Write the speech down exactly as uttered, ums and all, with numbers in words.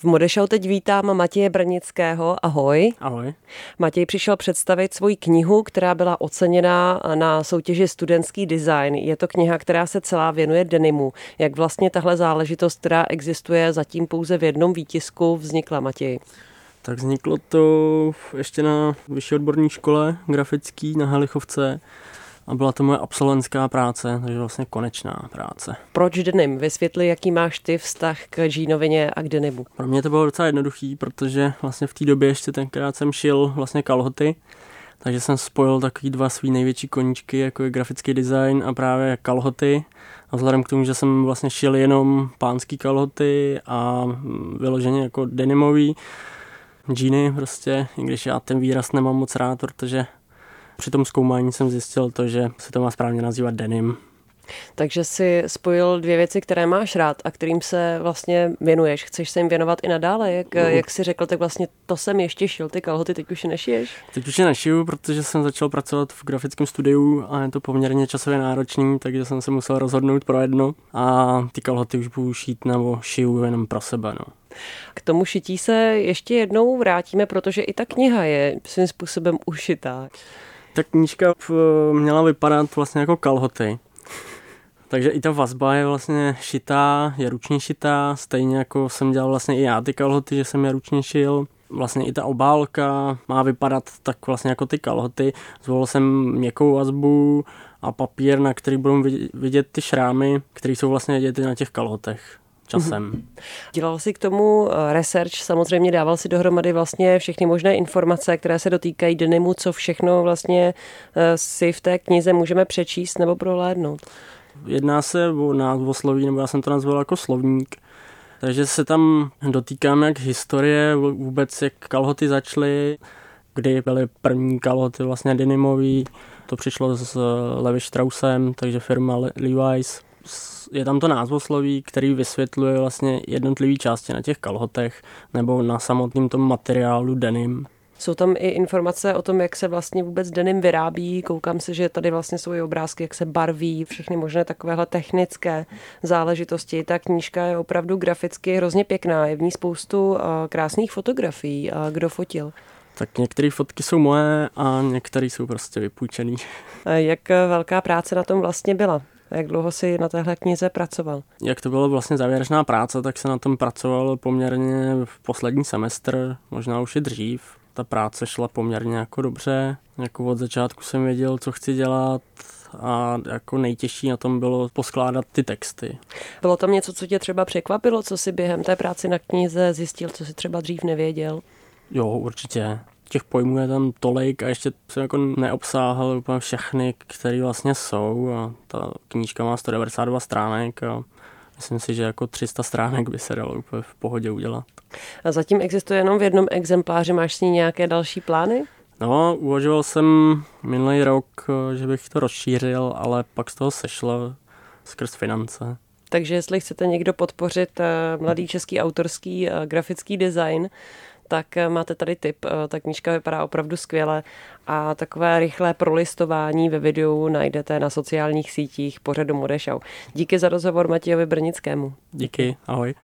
V Modešau teď vítám Matěje Brnického. Ahoj. Ahoj. Matěj přišel představit svoji knihu, která byla oceněna na soutěži Studentský design. Je to kniha, která se celá věnuje denimu. Jak vlastně tahle záležitost, která existuje zatím pouze v jednom výtisku, vznikla, Matěj? Tak vzniklo to ještě na vyšší odborné škole grafický na Halichovce a byla to moje absolventská práce, takže vlastně konečná práce. Proč denim? Vysvětli, jaký máš ty vztah k džínovině a k denimu. Pro mě to bylo docela jednoduchý, protože vlastně v té době ještě tenkrát jsem šil vlastně kalhoty, takže jsem spojil takový dva svý největší koníčky, jako je grafický design a právě kalhoty. A vzhledem k tomu, že jsem vlastně šil jenom pánský kalhoty a vyloženě jako denimový, džíny prostě, i když já ten výraz nemám moc rád, protože při tom zkoumání jsem zjistil to, že se to má správně nazývat denim. Takže si spojil dvě věci, které máš rád a kterým se vlastně věnuješ. Chceš se jim věnovat i nadále? Jak, jak jsi řekl, tak vlastně to jsem ještě šil, ty kalhoty, teď už je nešiješ? Teď už je nešiju, protože jsem začal pracovat v grafickém studiu a je to poměrně časově náročný, takže jsem se musel rozhodnout pro jedno a ty kalhoty už budu šít nebo šiju jenom pro sebe. No. K tomu šití se ještě jednou vrátíme, protože i ta kniha je svým způsobem ušitá. Ta knížka měla vypadat vlastně jako kalhoty. Takže i ta vazba je vlastně šitá, je ručně šitá, stejně jako jsem dělal vlastně i já ty kalhoty, že jsem je ručně šil. Vlastně i ta obálka má vypadat tak vlastně jako ty kalhoty. Zvolil jsem měkkou vazbu a papír, na který budou vidět ty šrámy, které jsou vlastně vidět na těch kalhotech. Časem. Dělal si k tomu research, samozřejmě dával si dohromady vlastně všechny možné informace, které se dotýkají denimu, co všechno vlastně si v té knize můžeme přečíst nebo prohlédnout. Jedná se o názvosloví, nebo já jsem to nazval jako slovník, takže se tam dotýkám jak historie, vůbec jak kalhoty začaly, kdy byly první kalhoty vlastně denimový, to přišlo s Levi Straussem, takže firma Levi's. Je tam to názvosloví, který vysvětluje vlastně jednotlivé části na těch kalhotech nebo na samotném tom materiálu denim. Jsou tam i informace o tom, jak se vlastně vůbec denim vyrábí. Koukám se, že tady vlastně jsou i obrázky, jak se barví, všechny možné takovéhle technické záležitosti. Ta knížka je opravdu graficky hrozně pěkná. Je v ní spoustu krásných fotografií. A kdo fotil? Tak některé fotky jsou moje a některé jsou prostě vypůjčený. Jak velká práce na tom vlastně byla? Jak dlouho jsi na téhle knize pracoval? Jak to bylo vlastně závěrečná práce, tak se na tom pracoval poměrně v poslední semestr, možná už i dřív. Ta práce šla poměrně jako dobře. Jako od začátku jsem věděl, co chci dělat a jako nejtěžší na tom bylo poskládat ty texty. Bylo tam něco, co tě třeba překvapilo, co jsi během té práce na knize zjistil, co jsi třeba dřív nevěděl? Jo, určitě. Těch pojmů je tam tolik a ještě jsem jako neobsáhl úplně všechny, které vlastně jsou a ta knížka má sto devadesát dva stránek a myslím si, že jako tři sta stránek by se dalo úplně v pohodě udělat. A zatím existuje jenom v jednom exempláři, máš s ní nějaké další plány? No, uvažoval jsem minulý rok, že bych to rozšířil, ale pak z toho sešlo skrz finance. Takže jestli chcete někdo podpořit mladý český autorský grafický design, tak máte tady tip. Ta knížka vypadá opravdu skvěle a takové rychlé prolistování ve videu najdete na sociálních sítích pořadu Modešau. Díky za rozhovor Matějovi Brnickému. Díky, ahoj.